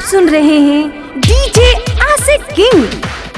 सुन रहे हैं DJ Ashiq king.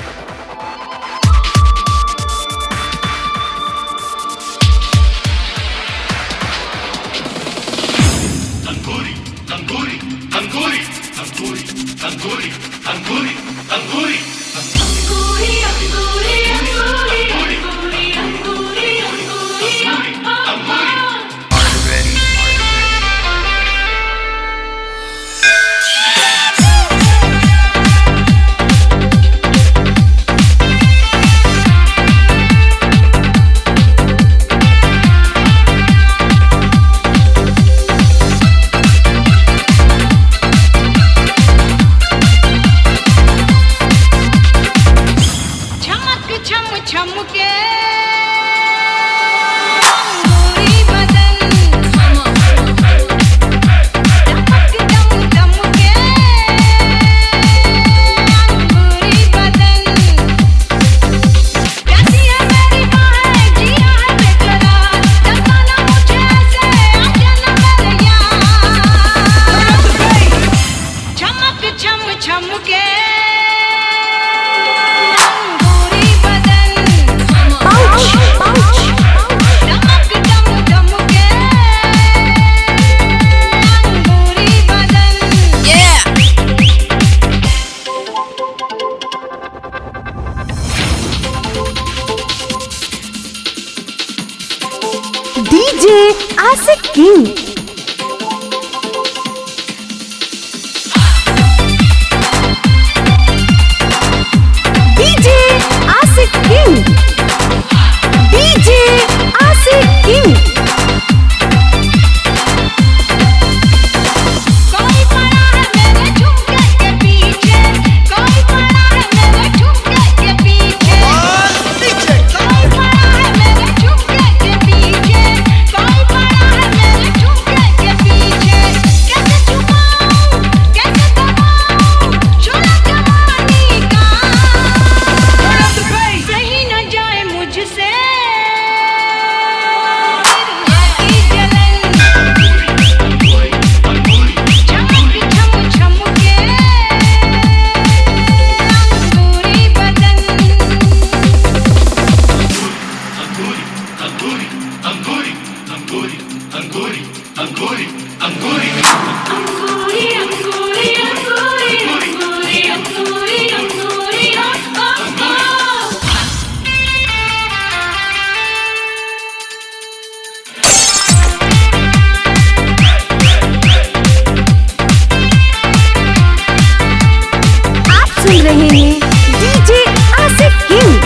DJ Ashiq king. DJ Ashiq king. DJ Ashiq king. कोई पड़ा है मेरे झुमके के पीछे, कोई पड़ा है मेरे झुमके के पीछे, कोई पड़ा है मेरे झुमके के पीछे, कोई पड़ा है मेरे झुमके के पीछे। कैसे छुपाऊं, कैसे दबाऊं शोला जवानी का, सही न जाए मुझसे सुन रहे हैं डीजे आशिक किंग।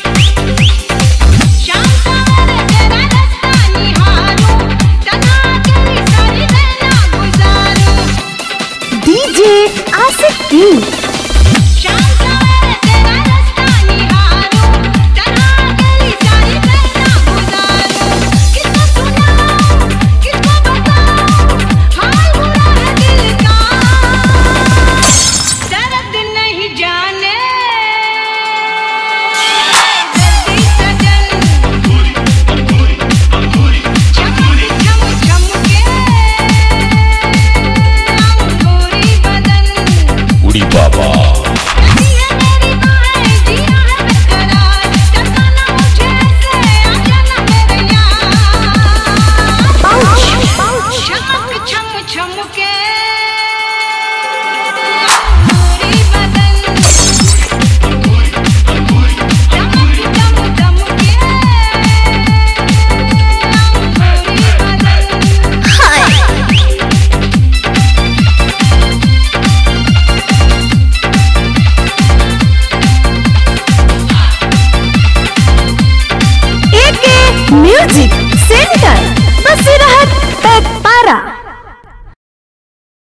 शाम सवेरे तेरा रास्ता निहारूं, तना तेरी सारी देना गुजारूं। DJ Ashiq king. शाम सवेरे तेरा रास्ता निहारूं, तना तेरी सारी देना गुजारूं। किसको सुनाऊं, किसको बताऊं हाल बुरा है दिल का, दर्द नहीं जाने दर्दी सजन। चम चम के अंगूरी बदन, उड़ी बाबा कटी है मेरी बाहें, जिया है बेकरार, तड़पाना मुझे ऐसे आजा ना मेरे यार। चमक चम चम के अंगूरी बदन, चमक चम चम के अंगूरी बदन। AK music centre बसीरहट पेटपारा।